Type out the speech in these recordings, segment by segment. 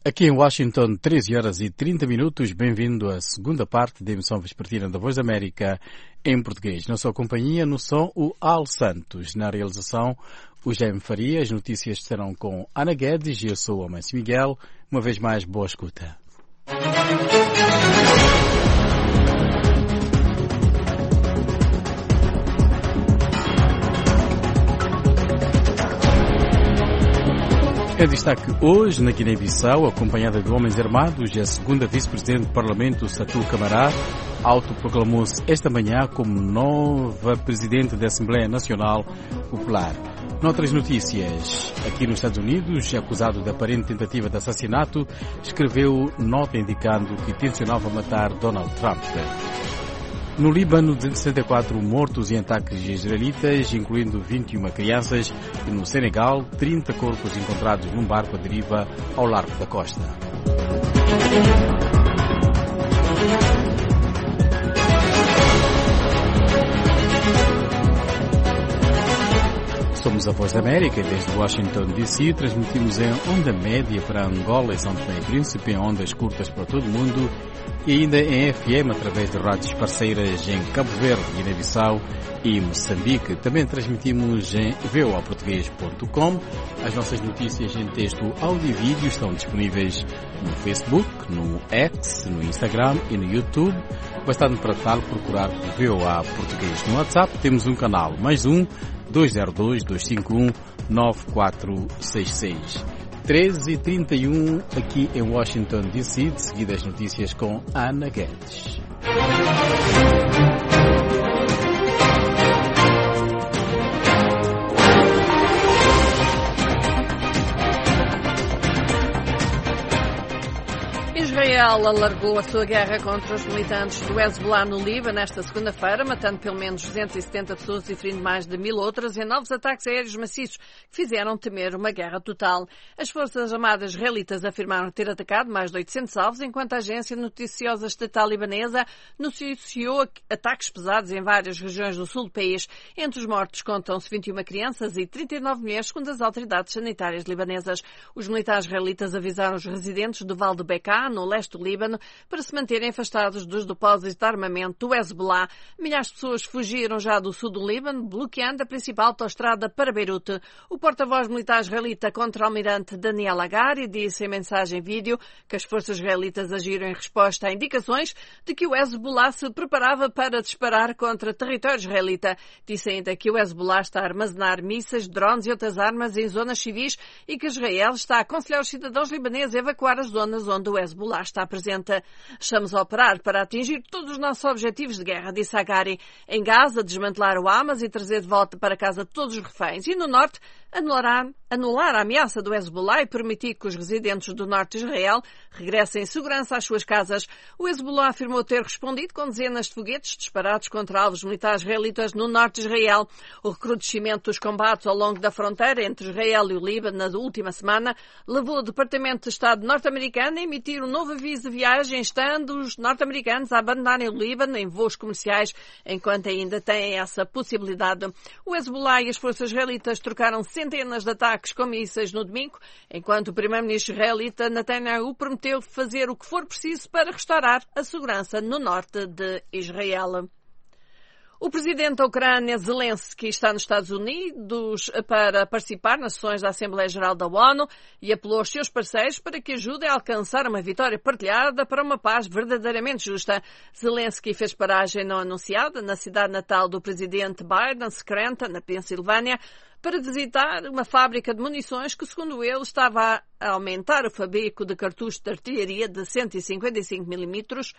Aqui em Washington, 13 horas e 30 minutos. Bem-vindo à segunda parte da emissão vespertina da Voz da América em português. Na sua companhia, no som, o Al Santos. Na realização, o Jaime Faria. As notícias serão com Ana Guedes e eu sou o Amancio Miguel. Uma vez mais, boa escuta. Em destaque hoje, na Guiné-Bissau, acompanhada de homens armados, a segunda vice-presidente do Parlamento, Satou Camara, autoproclamou-se esta manhã como nova presidente da Assembleia Nacional Popular. Noutras notícias, aqui nos Estados Unidos, acusado de aparente tentativa de assassinato, escreveu nota indicando que tencionava matar Donald Trump. No Líbano, 264 mortos em ataques israelitas, incluindo 21 crianças, e no Senegal, 30 corpos encontrados num barco à deriva ao largo da costa. Somos a Voz da América e desde Washington, D.C. transmitimos em onda média para Angola e São Tomé e Príncipe, em ondas curtas para todo o mundo e ainda em FM através de rádios parceiras em Cabo Verde, Guiné-Bissau e Moçambique. Também transmitimos em voaportugues.com. As nossas notícias em texto, áudio e vídeo estão disponíveis no Facebook, no X, no Instagram e no YouTube. Bastando para tal procurar VOA Português. No WhatsApp temos um canal, mais um 202-251-9466. 13h31 aqui em Washington, D.C. De seguida as notícias com Ana Guedes. Israel alargou a sua guerra contra os militantes do Hezbollah no Líbano nesta segunda-feira, matando pelo menos 270 pessoas e ferindo mais de 1000 outras em novos ataques aéreos maciços que fizeram temer uma guerra total. As Forças Armadas israelitas afirmaram ter atacado mais de 800 alvos, enquanto a agência noticiosa estatal libanesa noticiou ataques pesados em várias regiões do sul do país. Entre os mortos contam-se 21 crianças e 39 mulheres, segundo as autoridades sanitárias libanesas. Os militares israelitas avisaram os residentes do Vale do Bekaa, no leste do Líbano, para se manterem afastados dos depósitos de armamento do Hezbollah. Milhares de pessoas fugiram já do sul do Líbano, bloqueando a principal autoestrada para Beirute. O porta-voz militar israelita contra-almirante Daniel Hagari disse em mensagem vídeo que as forças israelitas agiram em resposta a indicações de que o Hezbollah se preparava para disparar contra território israelita. Disse ainda que o Hezbollah está a armazenar mísseis, drones e outras armas em zonas civis e que Israel está a aconselhar os cidadãos libaneses a evacuar as zonas onde o Hezbollah está presente. Estamos a operar para atingir todos os nossos objetivos de guerra, disse Hagari. Em Gaza, desmantelar o Hamas e trazer de volta para casa todos os reféns. E no norte, anular a ameaça do Hezbollah e permitir que os residentes do norte de Israel regressem em segurança às suas casas. O Hezbollah afirmou ter respondido com dezenas de foguetes disparados contra alvos militares israelitas no norte de Israel. O recrudescimento dos combates ao longo da fronteira entre Israel e o Líbano na última semana levou o Departamento de Estado norte-americano a emitir um novo aviso de viagem, estando os norte-americanos a abandonarem o Líbano em voos comerciais, enquanto ainda têm essa possibilidade. O Hezbollah e as forças israelitas trocaram centenas de ataques com mísseis no domingo, enquanto o primeiro-ministro israelita Netanyahu prometeu fazer o que for preciso para restaurar a segurança no norte de Israel. O presidente da Ucrânia, Zelensky, está nos Estados Unidos para participar nas sessões da Assembleia Geral da ONU e apelou aos seus parceiros para que ajudem a alcançar uma vitória partilhada para uma paz verdadeiramente justa. Zelensky fez paragem não anunciada na cidade natal do presidente Biden, Scranton, na Pensilvânia, para visitar uma fábrica de munições que, segundo ele, estava a aumentar o fabrico de cartuchos de artilharia de 155 milímetros,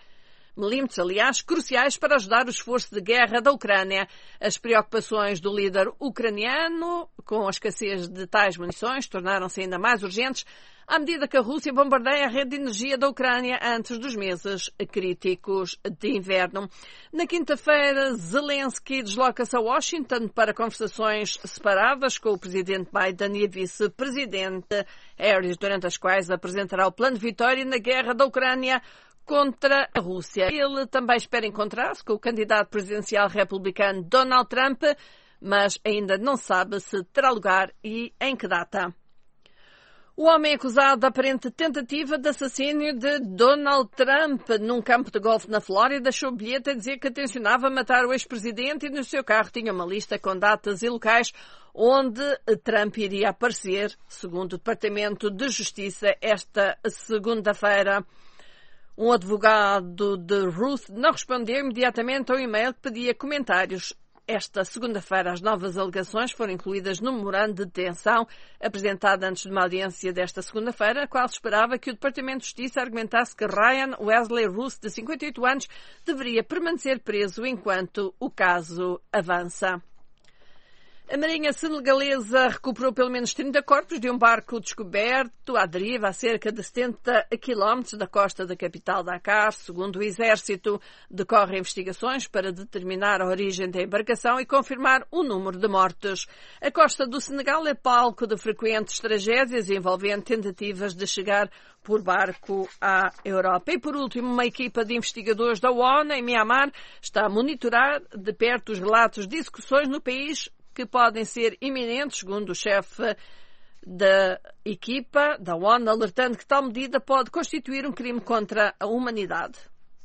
cruciais para ajudar o esforço de guerra da Ucrânia. As preocupações do líder ucraniano com a escassez de tais munições tornaram-se ainda mais urgentes à medida que a Rússia bombardeia a rede de energia da Ucrânia antes dos meses críticos de inverno. Na quinta-feira, Zelensky desloca-se a Washington para conversações separadas com o presidente Biden e a vice-presidente Harris, durante as quais apresentará o plano de vitória na guerra da Ucrânia contra a Rússia. Ele também espera encontrar-se com o candidato presidencial republicano Donald Trump, mas ainda não sabe se terá lugar e em que data. O homem acusado da aparente tentativa de assassínio de Donald Trump num campo de golfe na Flórida deixou bilhete a dizer que tencionava matar o ex-presidente e no seu carro tinha uma lista com datas e locais onde Trump iria aparecer, segundo o Departamento de Justiça, esta segunda-feira. Um advogado de Ruth não respondeu imediatamente ao e-mail que pedia comentários. Esta segunda-feira, as novas alegações foram incluídas no memorando de detenção apresentado antes de uma audiência desta segunda-feira, a qual se esperava que o Departamento de Justiça argumentasse que Ryan Wesley Ruth, de 58 anos, deveria permanecer preso enquanto o caso avança. A Marinha senegalesa recuperou pelo menos 30 corpos de um barco descoberto à deriva a cerca de 70 quilómetros da costa da capital Dakar. Segundo o Exército, decorrem investigações para determinar a origem da embarcação e confirmar o número de mortos. A costa do Senegal é palco de frequentes tragédias envolvendo tentativas de chegar por barco à Europa. E, por último, uma equipa de investigadores da ONU em Mianmar está a monitorar de perto os relatos de execuções no país que podem ser iminentes, segundo o chefe da equipa da ONU, alertando que tal medida pode constituir um crime contra a humanidade.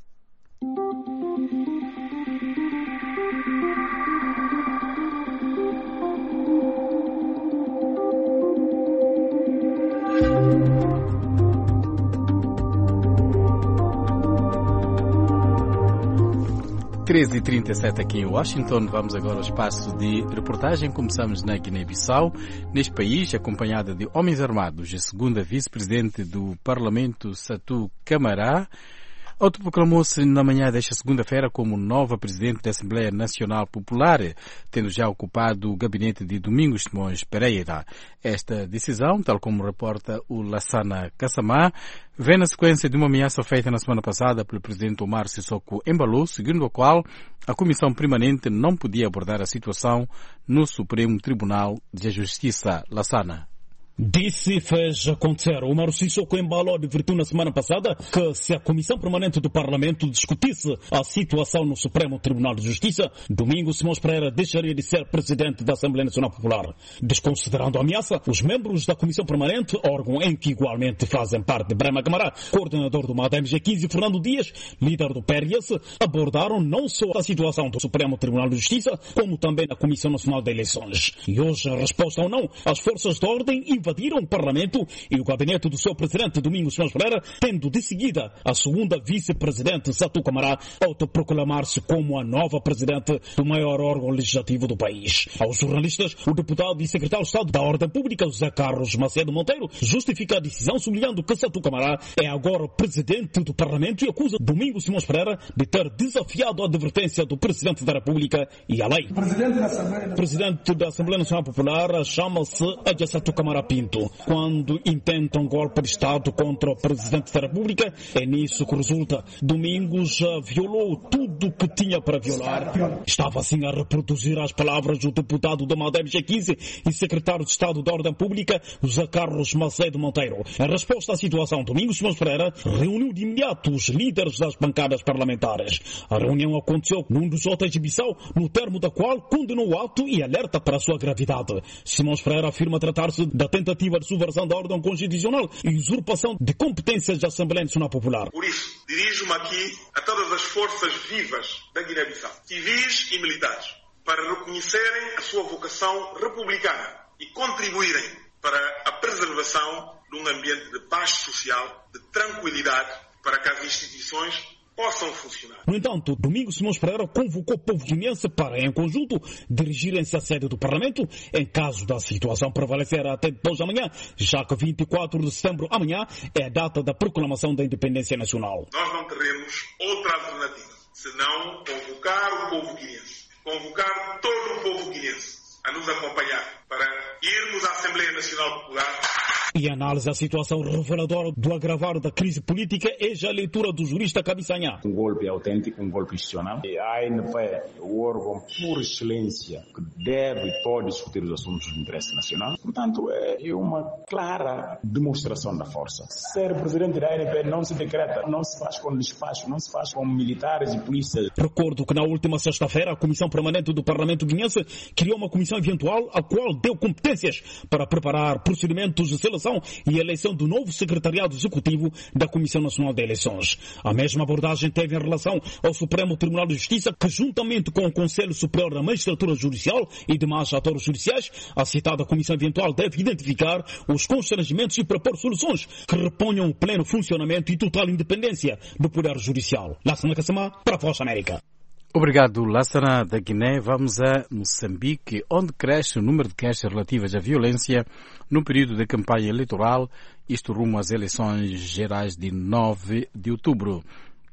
h aqui em Washington. Vamos agora ao espaço de reportagem. Começamos na Guiné-Bissau. Neste país, acompanhada de homens armados, a segunda vice-presidente do Parlamento, Satou Camara, autoproclamou-se na manhã desta segunda-feira como nova presidente da Assembleia Nacional Popular, tendo já ocupado o gabinete de Domingos Simões Pereira. Esta decisão, tal como reporta o Lassana Kassamá, vem na sequência de uma ameaça feita na semana passada pelo presidente Omar Sissoko Embalo, segundo a qual a Comissão Permanente não podia abordar a situação no Supremo Tribunal de Justiça. Lassana. Disse e fez acontecer. Omar Sissoko Embalo advertiu na semana passada que se a Comissão Permanente do Parlamento discutisse a situação no Supremo Tribunal de Justiça, Domingos Simões Pereira deixaria de ser presidente da Assembleia Nacional Popular. Desconsiderando a ameaça, os membros da Comissão Permanente, órgão em que igualmente fazem parte Brema Camara, coordenador do MAD-MG15 e Fernando Dias, líder do PRS, abordaram não só a situação do Supremo Tribunal de Justiça, como também a Comissão Nacional de Eleições. E hoje, a resposta ou não, as forças de ordem invadiram o Parlamento e o gabinete do seu presidente Domingos Simões Pereira, tendo de seguida a segunda vice-presidente Satou Camara autoproclamar-se como a nova presidente do maior órgão legislativo do país. Aos jornalistas, o deputado e secretário de Estado da Ordem Pública, José Carlos Macedo Monteiro, justifica a decisão sublinhando que Satou Camara é agora presidente do Parlamento e acusa Domingos Simões Pereira de ter desafiado a advertência do presidente da República e a lei. O presidente da Assembleia Nacional Popular chama-se Satou Camara Pinto. Quando intentam golpe de Estado contra o Presidente da República, é nisso que resulta. Domingos violou tudo o que tinha para violar. Estava assim a reproduzir as palavras do deputado do MAD-MG15 e secretário de Estado da Ordem Pública, José Carlos Macedo Monteiro. Em resposta à situação, Domingos Simões Pereira reuniu de imediato os líderes das bancadas parlamentares. A reunião aconteceu num dos hotéis de Bissau, no termo da qual condenou o ato e alerta para a sua gravidade. Simões Pereira afirma tratar-se da tentativa de subversão da ordem constitucional e usurpação de competências da Assembleia Nacional Popular. Por isso, dirijo-me aqui a todas as forças vivas da Guiné-Bissau, civis e militares, para reconhecerem a sua vocação republicana e contribuírem para a preservação de um ambiente de paz social, de tranquilidade, para que as instituições possam funcionar. No entanto, Domingos Simões Pereira convocou o povo guineense para, em conjunto, dirigirem-se à sede do Parlamento em caso da situação prevalecer até depois da manhã, já que 24 de setembro, amanhã, é a data da proclamação da independência nacional. Nós não teremos outra alternativa, senão convocar o povo guineense, convocar todo o povo guineense a nos acompanhar para irmos à Assembleia Nacional Popular. E a análise da situação reveladora do agravar da crise política é já a leitura do jurista Cabiçanhá. Um golpe autêntico, um golpe institucional. E a ANP é o órgão por excelência que deve e pode discutir os assuntos de interesse nacional. Portanto, é uma clara demonstração da força. Ser presidente da ANP não se decreta, não se faz com despacho, não se faz com militares e polícias. Recordo que na última sexta-feira a Comissão Permanente do Parlamento Guinense criou uma comissão eventual a qual deu competências para preparar procedimentos de seleção instalação e eleição do novo secretariado executivo da Comissão Nacional de Eleições. A mesma abordagem teve em relação ao Supremo Tribunal de Justiça, que juntamente com o Conselho Superior da Magistratura Judicial e demais atores judiciais, a citada Comissão Eventual deve identificar os constrangimentos e propor soluções que reponham o pleno funcionamento e total independência do Poder Judicial. Lassana Kassamá, para a Voz da América. Obrigado, Lassana da Guiné. Vamos a Moçambique, onde cresce o número de queixas relativas à violência no período da campanha eleitoral, isto rumo às eleições gerais de 9 de outubro.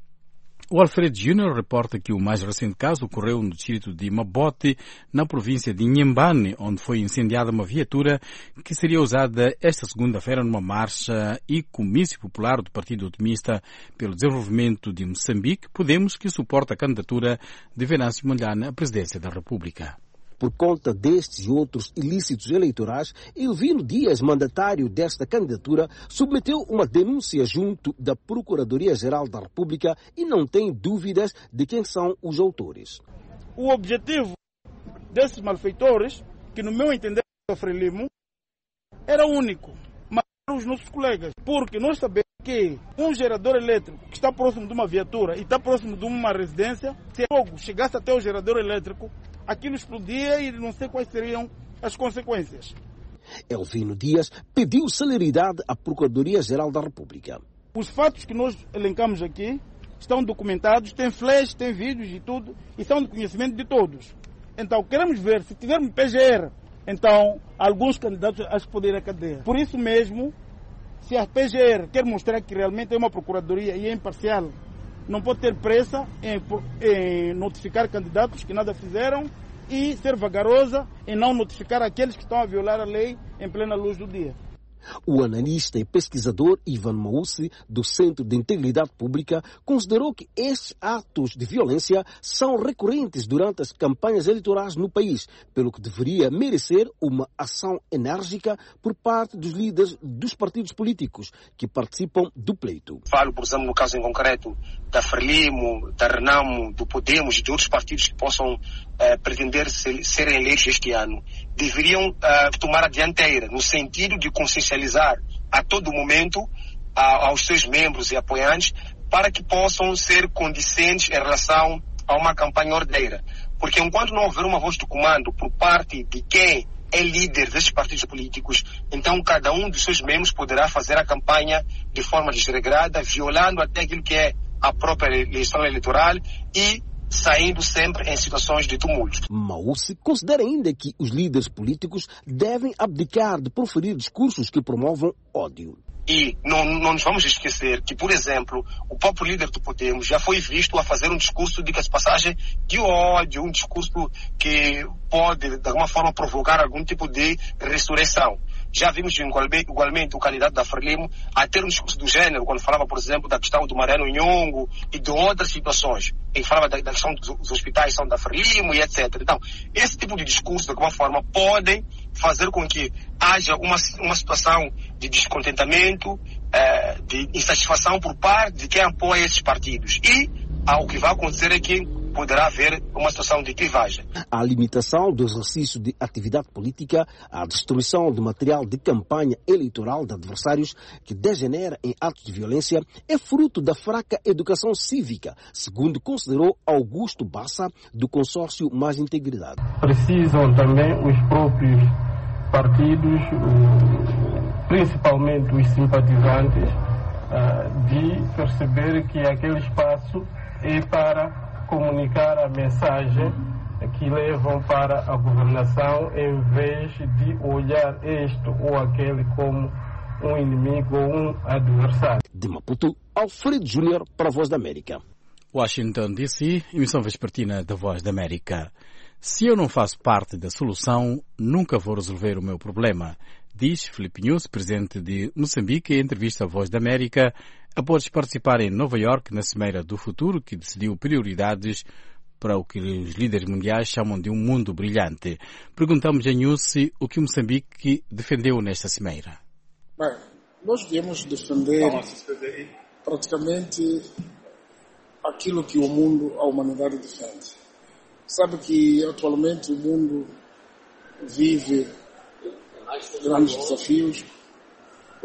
O Alfredo Júnior reporta que o mais recente caso ocorreu no distrito de Mabote, na província de Inhambane, onde foi incendiada uma viatura que seria usada esta segunda-feira numa marcha e comício popular do Partido Otimista pelo Desenvolvimento de Moçambique, Podemos, que suporta a candidatura de Venâncio Mondlane à presidência da República. Por conta destes e outros ilícitos eleitorais, Elvino Dias, mandatário desta candidatura, submeteu uma denúncia junto da Procuradoria-Geral da República e não tem dúvidas de quem são os autores. O objetivo desses malfeitores, que no meu entender da Frelimo, era único: matar os nossos colegas, porque nós sabemos que um gerador elétrico que está próximo de uma viatura e está próximo de uma residência, se fogo chegasse até o gerador elétrico, aquilo explodia e não sei quais seriam as consequências. Elvino Dias pediu celeridade à Procuradoria-Geral da República. Os fatos que nós elencamos aqui estão documentados, tem flash, tem vídeos e tudo, e são de conhecimento de todos. Então queremos ver, se tivermos PGR, então alguns candidatos acho que podem ir à cadeia. Por isso mesmo, se a PGR quer mostrar que realmente é uma procuradoria e é imparcial, não pode ter pressa em notificar candidatos que nada fizeram e ser vagarosa em não notificar aqueles que estão a violar a lei em plena luz do dia. O analista e pesquisador Ivan Maussi, do Centro de Integridade Pública, considerou que estes atos de violência são recorrentes durante as campanhas eleitorais no país, pelo que deveria merecer uma ação enérgica por parte dos líderes dos partidos políticos que participam do pleito. Falo, por exemplo, no caso em concreto da Frelimo, da Renamo, do Podemos e de outros partidos que possam pretender serem eleitos este ano, deveriam tomar a dianteira no sentido de consciencializar a todo momento aos seus membros e apoiantes para que possam ser condizentes em relação a uma campanha ordeira. Porque enquanto não houver uma voz de comando por parte de quem é líder destes partidos políticos, então cada um dos seus membros poderá fazer a campanha de forma desregrada, violando até aquilo que é a própria eleição eleitoral e saindo sempre em situações de tumulto. Maussi considera ainda que os líderes políticos devem abdicar de proferir discursos que promovam ódio. E não nos vamos esquecer que, por exemplo, o próprio líder do Podemos já foi visto a fazer um discurso de passagem de ódio, um discurso que pode, de alguma forma, provocar algum tipo de ressurreição. Já vimos igualmente o candidato da Frelimo a ter um discurso do gênero, quando falava, por exemplo, da questão do Mariano Nhongo e de outras situações. Ele falava da questão dos hospitais são da Frelimo e etc. Então, esse tipo de discurso, de alguma forma, podem fazer com que haja uma situação de descontentamento, de insatisfação por parte de quem apoia esses partidos. E o que vai acontecer é que poderá haver uma situação de clivagem. A limitação do exercício de atividade política, a destruição de material de campanha eleitoral de adversários que degenera em atos de violência é fruto da fraca educação cívica, segundo considerou Augusto Bassa, do consórcio Mais Integridade. Precisam também os próprios partidos, principalmente os simpatizantes, de perceber que aquele espaço é para comunicar a mensagem que levam para a governação, em vez de olhar este ou aquele como um inimigo ou um adversário. De Maputo, Alfredo Júnior para a Voz da América. Washington, D.C., emissão vespertina da Voz da América. Se eu não faço parte da solução, nunca vou resolver o meu problema, diz Filipe Nunes, presidente de Moçambique, em entrevista à Voz da América, após participar em Nova Iorque na Cimeira do Futuro, que decidiu prioridades para o que os líderes mundiais chamam de um mundo brilhante. Perguntamos a Nunes o que Moçambique defendeu nesta cimeira. Bem, nós viemos defender praticamente aquilo que o mundo, a humanidade defende. Sabe que atualmente o mundo vive grandes desafios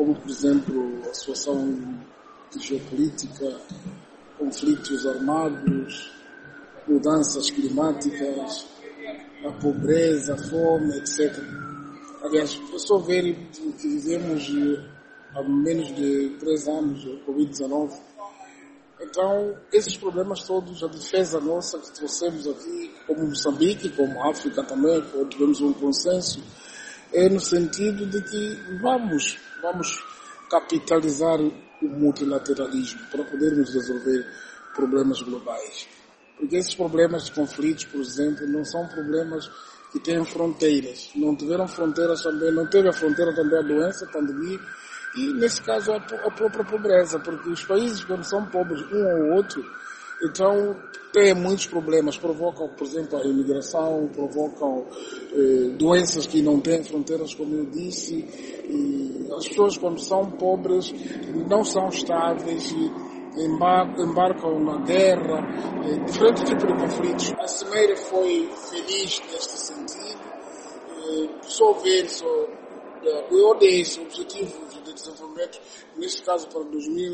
como, por exemplo, a situação geopolítica, conflitos armados, mudanças climáticas, a pobreza, a fome, etc. Aliás, é só ver que vivemos há menos de 3 anos, o Covid-19. Então, esses problemas todos, a defesa nossa que trouxemos aqui, como Moçambique, como África também, tivemos um consenso, é no sentido de que vamos capitalizar o multilateralismo para podermos resolver problemas globais. Porque esses problemas de conflitos, por exemplo, não são problemas que têm fronteiras. Não tiveram fronteiras também, não teve a fronteira também a doença, a pandemia, e nesse caso a própria pobreza, porque os países quando são pobres um ou outro, então têm muitos problemas, provocam, por exemplo, a imigração, provocam doenças que não têm fronteiras, como eu disse, e as pessoas quando são pobres não são estáveis, embarcam na guerra, diferentes tipos de conflitos. A Cimeira foi feliz neste sentido, só ver o ODS, Objetivos de Desenvolvimento, neste caso para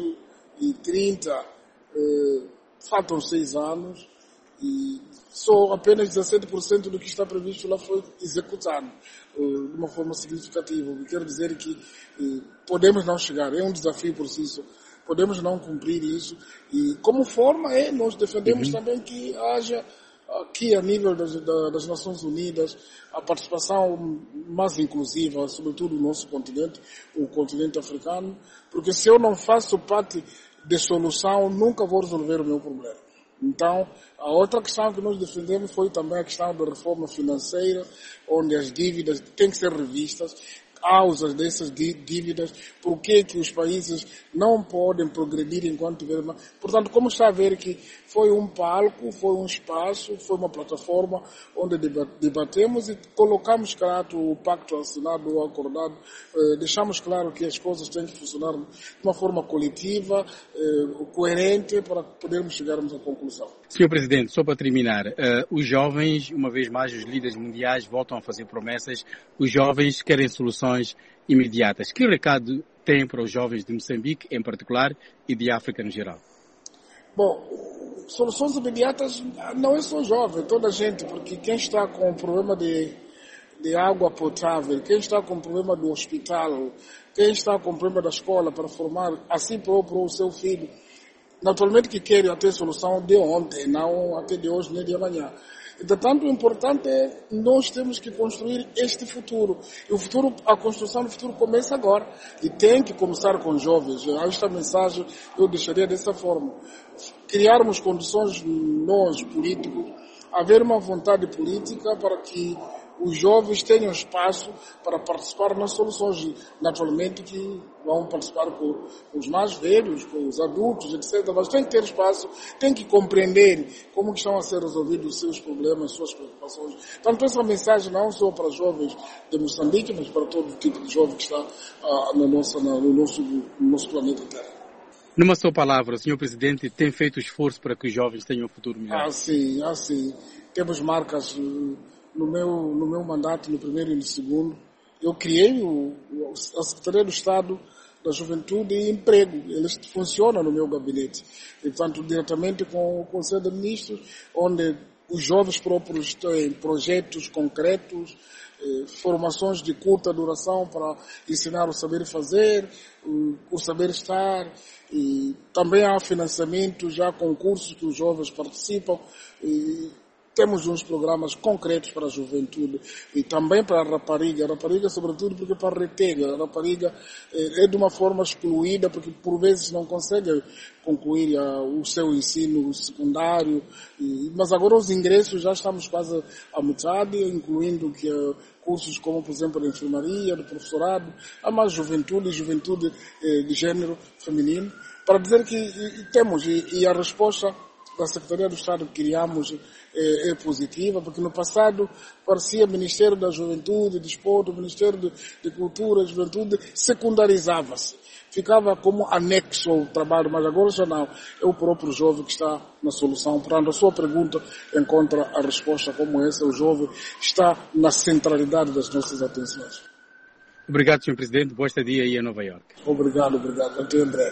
2030, faltam 6 anos e só apenas 17% do que está previsto lá foi executado de uma forma significativa. Quero dizer que podemos não chegar, é um desafio por si só. Podemos não cumprir isso e como forma nós defendemos também que haja aqui a nível das Nações Unidas a participação mais inclusiva, sobretudo no nosso continente, o continente africano, porque se eu não faço parte de solução, nunca vou resolver o meu problema. Então, a outra questão que nós defendemos foi também a questão da reforma financeira, onde as dívidas têm que ser revistas, causas dessas dívidas, por que os países não podem progredir enquanto tiverem... Portanto, como está a ver que foi um palco, foi um espaço, foi uma plataforma onde debatemos e colocamos claro o pacto assinado ou acordado, deixamos claro que as coisas têm que funcionar de uma forma coletiva, coerente, para podermos chegarmos à conclusão. Senhor Presidente, só para terminar, os jovens, uma vez mais os líderes mundiais voltam a fazer promessas, os jovens querem soluções imediatas. Que recado tem para os jovens de Moçambique em particular e de África no geral? Bom, soluções imediatas não é só jovem, toda a gente, porque quem está com o problema de água potável, quem está com o problema do hospital, quem está com o problema da escola para formar a si próprio o seu filho, naturalmente que querem ter solução de ontem, não até de hoje nem de amanhã. Entretanto, o importante é nós temos que construir este futuro. E a construção do futuro começa agora. E tem que começar com os jovens. Esta mensagem eu deixaria dessa forma. Criarmos condições, nós, políticos, haver uma vontade política para que os jovens tenham espaço para participar nas soluções, naturalmente que vão participar com os mais velhos, com os adultos, etc. Mas tem que ter espaço, tem que compreender como estão a ser resolvidos os seus problemas, suas preocupações. Portanto, essa mensagem não só para jovens de Moçambique, mas para todo tipo de jovem que está no nosso planeta Terra. Numa só palavra, o Sr. Presidente tem feito esforço para que os jovens tenham um futuro melhor? Sim. Temos marcas... No meu mandato, no primeiro e no segundo, eu criei a Secretaria do Estado da Juventude e Emprego. Ele funciona no meu gabinete. E, portanto, diretamente com o Conselho de Ministros, onde os jovens próprios têm projetos concretos, formações de curta duração para ensinar o saber fazer, o saber estar, e também há financiamento, já concursos que os jovens participam, e temos uns programas concretos para a juventude e também para a rapariga. A rapariga, sobretudo, porque para a retega. A rapariga é de uma forma excluída, porque por vezes não consegue concluir o seu ensino secundário. Mas agora os ingressos já estamos quase à metade, incluindo cursos como, por exemplo, de enfermaria, de professorado. Há mais juventude de gênero feminino. Para dizer que temos, e a resposta da Secretaria do Estado que criamos é positiva, porque no passado parecia Ministério da Juventude, Desporto, Ministério de Cultura, Juventude, secundarizava-se. Ficava como anexo ao trabalho, mas agora já não. É o próprio jovem que está na solução. Portanto, a sua pergunta encontra a resposta como essa. O jovem está na centralidade das nossas atenções. Obrigado, Sr. Presidente. Boa estadia aí em Nova Iorque. Obrigado. Até em breve.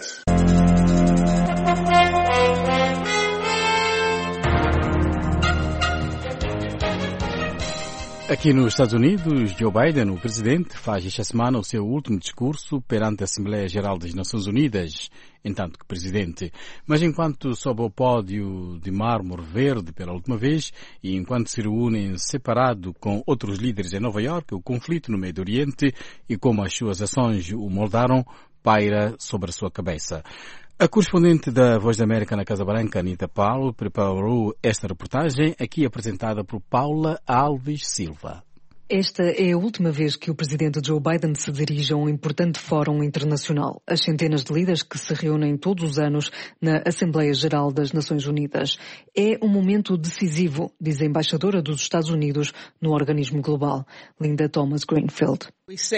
Aqui nos Estados Unidos, Joe Biden, o presidente, faz esta semana o seu último discurso perante a Assembleia Geral das Nações Unidas, enquanto que presidente. Mas enquanto sobe ao pódio de mármore verde pela última vez e enquanto se reúnem separado com outros líderes em Nova Iorque, o conflito no Médio Oriente e como as suas ações o moldaram, paira sobre a sua cabeça. A correspondente da Voz da América na Casa Branca, Anita Paulo, preparou esta reportagem, aqui apresentada por Paula Alves Silva. Esta é a última vez que o presidente Joe Biden se dirige a um importante fórum internacional. As centenas de líderes que se reúnem todos os anos na Assembleia Geral das Nações Unidas. É um momento decisivo, diz a embaixadora dos Estados Unidos no organismo global, Linda Thomas-Greenfield.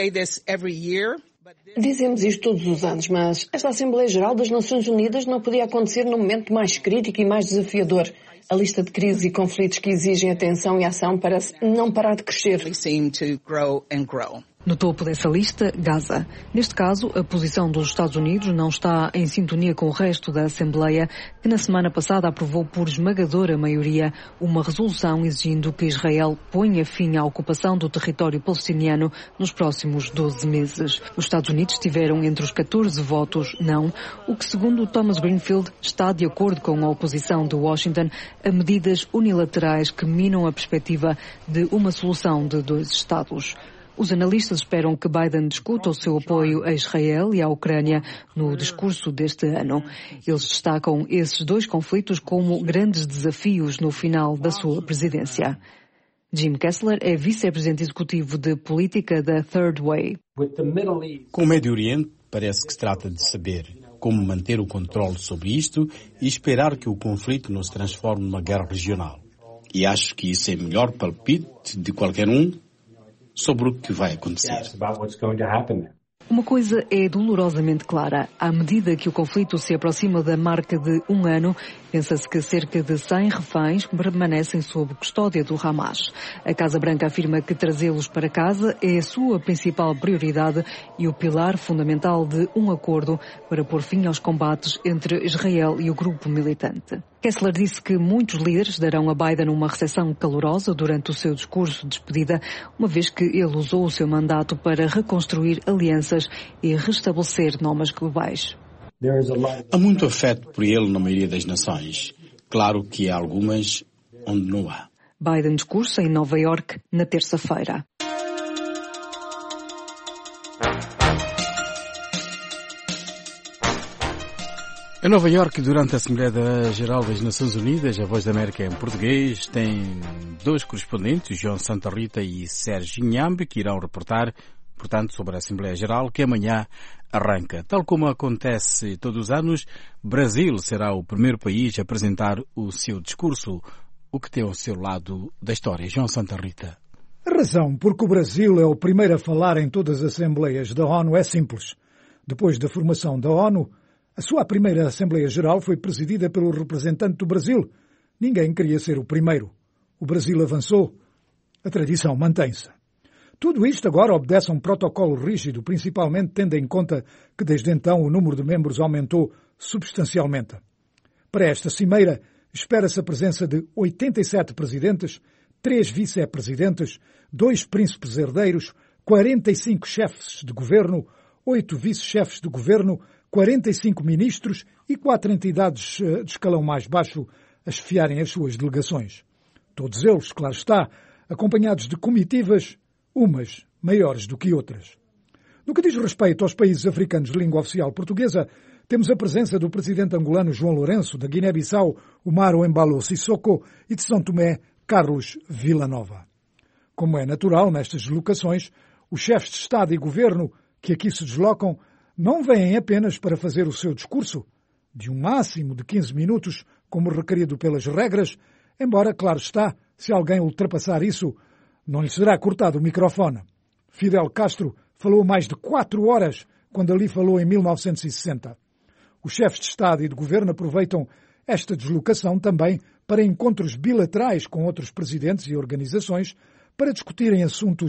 Dizemos isto todos os anos, mas esta Assembleia Geral das Nações Unidas não podia acontecer num momento mais crítico e mais desafiador. A lista de crises e conflitos que exigem atenção e ação parece não parar de crescer. No topo dessa lista, Gaza. Neste caso, a posição dos Estados Unidos não está em sintonia com o resto da Assembleia, que na semana passada aprovou por esmagadora maioria uma resolução exigindo que Israel ponha fim à ocupação do território palestiniano nos próximos 12 meses. Os Estados Unidos tiveram entre os 14 votos não, o que, segundo Thomas Greenfield, está de acordo com a oposição de Washington a medidas unilaterais que minam a perspectiva de uma solução de 2 Estados. Os analistas esperam que Biden discuta o seu apoio a Israel e à Ucrânia no discurso deste ano. Eles destacam esses 2 conflitos como grandes desafios no final da sua presidência. Jim Kessler é vice-presidente executivo de política da Third Way. Com o Médio Oriente, parece que se trata de saber como manter o controle sobre isto e esperar que o conflito não se transforme numa guerra regional. E acho que isso é o melhor palpite de qualquer um sobre o que vai acontecer. Uma coisa é dolorosamente clara. À medida que o conflito se aproxima da marca de 1 ano, pensa-se que cerca de 100 reféns permanecem sob custódia do Hamas. A Casa Branca afirma que trazê-los para casa é a sua principal prioridade e o pilar fundamental de um acordo para pôr fim aos combates entre Israel e o grupo militante. Kessler disse que muitos líderes darão a Biden uma recepção calorosa durante o seu discurso de despedida, uma vez que ele usou o seu mandato para reconstruir alianças e restabelecer normas globais. Há muito afeto por ele na maioria das nações. Claro que há algumas onde não há. Biden discursa em Nova Iorque na terça-feira. Em Nova Iorque, durante a Assembleia Geral das Nações Unidas, a Voz da América em português tem 2 correspondentes, João Santa Rita e Sérgio Inhambe, que irão reportar, portanto, sobre a Assembleia Geral, que amanhã arranca. Tal como acontece todos os anos, Brasil será o primeiro país a apresentar o seu discurso, o que tem ao seu lado da história. João Santa Rita. A razão porque o Brasil é o primeiro a falar em todas as Assembleias da ONU é simples. Depois da formação da ONU, a sua primeira Assembleia Geral foi presidida pelo representante do Brasil. Ninguém queria ser o primeiro. O Brasil avançou. A tradição mantém-se. Tudo isto agora obedece a um protocolo rígido, principalmente tendo em conta que desde então o número de membros aumentou substancialmente. Para esta cimeira, espera-se a presença de 87 presidentes, 3 vice-presidentes, 2 príncipes herdeiros, 45 chefes de governo, 8 vice-chefes de governo, 45 ministros e 4 entidades de escalão mais baixo a chefiarem as suas delegações. Todos eles, claro está, acompanhados de comitivas, umas maiores do que outras. No que diz respeito aos países africanos de língua oficial portuguesa, temos a presença do presidente angolano João Lourenço, da Guiné-Bissau, Umaro Embalo Sissoko e de São Tomé, Carlos Villanova. Como é natural nestas deslocações, os chefes de Estado e Governo que aqui se deslocam não vêm apenas para fazer o seu discurso, de um máximo de 15 minutos, como requerido pelas regras, embora, claro está, se alguém ultrapassar isso, não lhe será cortado o microfone. Fidel Castro falou mais de 4 horas quando ali falou em 1960. Os chefes de Estado e de Governo aproveitam esta deslocação também para encontros bilaterais com outros presidentes e organizações para discutirem assuntos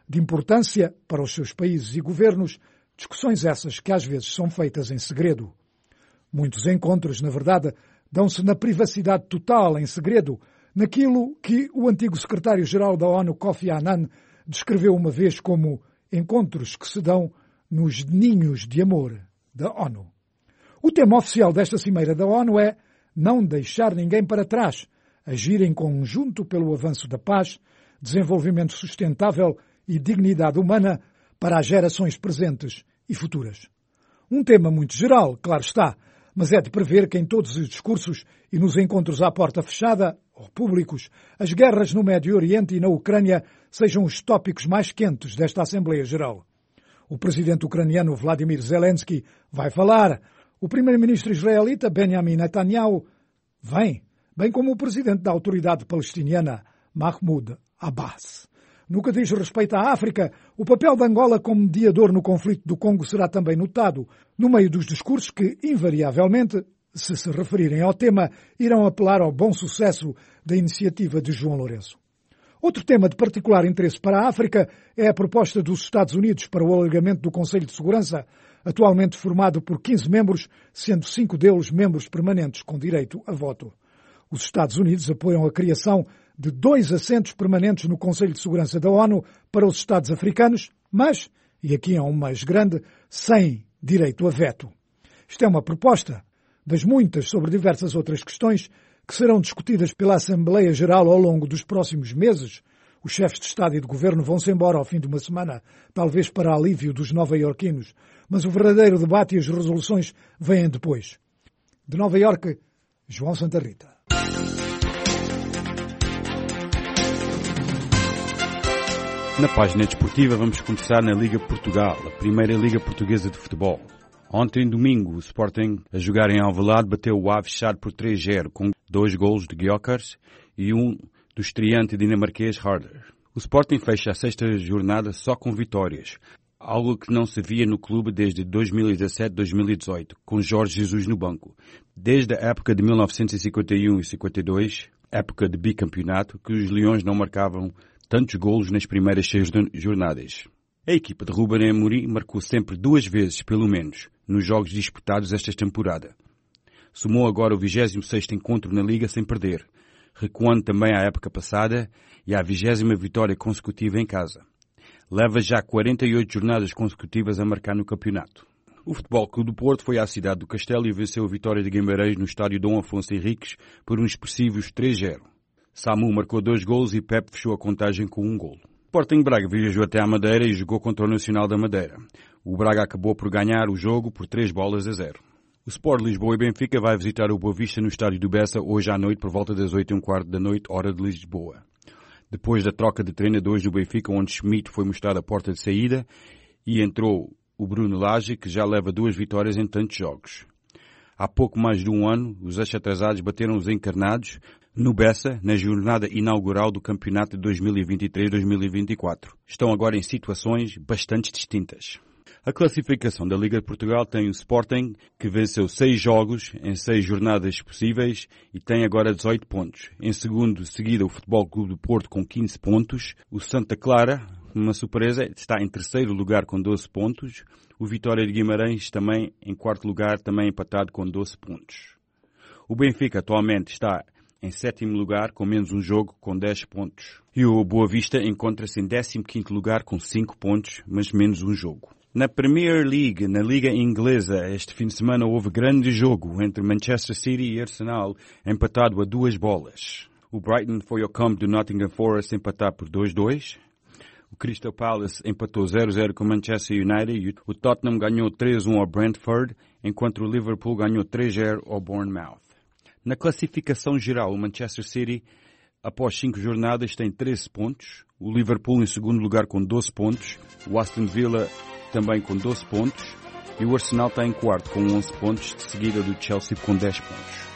de importância para os seus países e governos, discussões essas que às vezes são feitas em segredo. Muitos encontros, na verdade, dão-se na privacidade total, em segredo, naquilo que o antigo secretário-geral da ONU, Kofi Annan, descreveu uma vez como encontros que se dão nos ninhos de amor da ONU. O tema oficial desta cimeira da ONU é não deixar ninguém para trás, agir em conjunto pelo avanço da paz, desenvolvimento sustentável e dignidade humana para as gerações presentes e futuras. Um tema muito geral, claro está, mas é de prever que em todos os discursos e nos encontros à porta fechada, ou públicos, as guerras no Médio Oriente e na Ucrânia sejam os tópicos mais quentes desta Assembleia Geral. O presidente ucraniano Vladimir Zelensky vai falar, o primeiro-ministro israelita Benjamin Netanyahu vem, bem como o presidente da autoridade palestiniana Mahmoud Abbas. No que diz respeito à África, o papel de Angola como mediador no conflito do Congo será também notado, no meio dos discursos que, invariavelmente, se referirem ao tema, irão apelar ao bom sucesso da iniciativa de João Lourenço. Outro tema de particular interesse para a África é a proposta dos Estados Unidos para o alargamento do Conselho de Segurança, atualmente formado por 15 membros, sendo 5 deles membros permanentes com direito a voto. Os Estados Unidos apoiam a criação de 2 assentos permanentes no Conselho de Segurança da ONU para os Estados africanos, mas, e aqui é um mais grande, sem direito a veto. Isto é uma proposta das muitas sobre diversas outras questões que serão discutidas pela Assembleia Geral ao longo dos próximos meses. Os chefes de Estado e de Governo vão-se embora ao fim de uma semana, talvez para alívio dos nova-iorquinos, mas o verdadeiro debate e as resoluções vêm depois. De Nova Iorque, João Santa Rita. Na página desportiva vamos começar na Liga Portugal, a primeira Liga Portuguesa de Futebol. Ontem, domingo, o Sporting, a jogar em Alvalade, bateu o Aves Chade por 3-0, com 2 golos de Gyökeres e um do estreante dinamarquês Harder. O Sporting fecha a 6ª jornada só com vitórias, algo que não se via no clube desde 2017-2018, com Jorge Jesus no banco. Desde a época de 1951 e 52, época de bicampeonato, que os Leões não marcavam tantos golos nas primeiras 6 jornadas. A equipa de Ruben Amorim marcou sempre 2 vezes, pelo menos, nos jogos disputados esta temporada. Somou agora o 26º encontro na Liga sem perder, recuando também à época passada e à 20ª vitória consecutiva em casa. Leva já 48 jornadas consecutivas a marcar no campeonato. O Futebol Clube do Porto foi à cidade do Castelo e venceu a Vitória de Guimarães no estádio Dom Afonso Henriques por uns expressivos 3-0. Samu marcou 2 golos e Pepe fechou a contagem com 1 golo. O Sporting Braga viajou até à Madeira e jogou contra o Nacional da Madeira. O Braga acabou por ganhar o jogo por 3-0. O Sport Lisboa e Benfica vai visitar o Boa Vista no estádio do Bessa hoje à noite por volta das 8h15 da noite, hora de Lisboa. Depois da troca de treinadores do Benfica, onde Schmidt foi mostrado a porta de saída e entrou o Bruno Lage, que já leva 2 vitórias em tantos jogos. Há pouco mais de um ano, os atrasados bateram os encarnados no Bessa, na jornada inaugural do campeonato de 2023-2024. Estão agora em situações bastante distintas. A classificação da Liga de Portugal tem o Sporting, que venceu 6 jogos em 6 jornadas possíveis e tem agora 18 pontos. Em segundo, seguida o Futebol Clube do Porto com 15 pontos. O Santa Clara, uma surpresa, está em terceiro lugar com 12 pontos. O Vitória de Guimarães também em quarto lugar, também empatado com 12 pontos. O Benfica atualmente está em 7º lugar, com menos um jogo, com 10 pontos. E o Boa Vista encontra-se em 15º lugar, com 5 pontos, mas menos um jogo. Na Premier League, na Liga Inglesa, este fim de semana houve grande jogo entre Manchester City e Arsenal, empatado a 2 bolas. O Brighton foi ao campo do Nottingham Forest empatar por 2-2. O Crystal Palace empatou 0-0 com o Manchester United e o Tottenham ganhou 3-1 ao Brentford, enquanto o Liverpool ganhou 3-0 ao Bournemouth. Na classificação geral, o Manchester City, após 5 jornadas, tem 13 pontos. O Liverpool em segundo lugar com 12 pontos. O Aston Villa também com 12 pontos. E o Arsenal está em quarto com 11 pontos, de seguida do Chelsea com 10 pontos.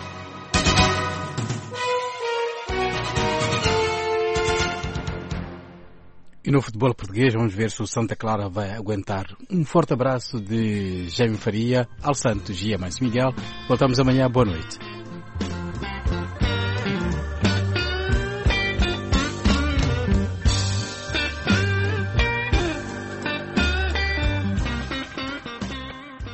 E no futebol português vamos ver se o Santa Clara vai aguentar. Um forte abraço de Jaime Faria, Al Santos e a Mãe Miguel. Voltamos amanhã. Boa noite.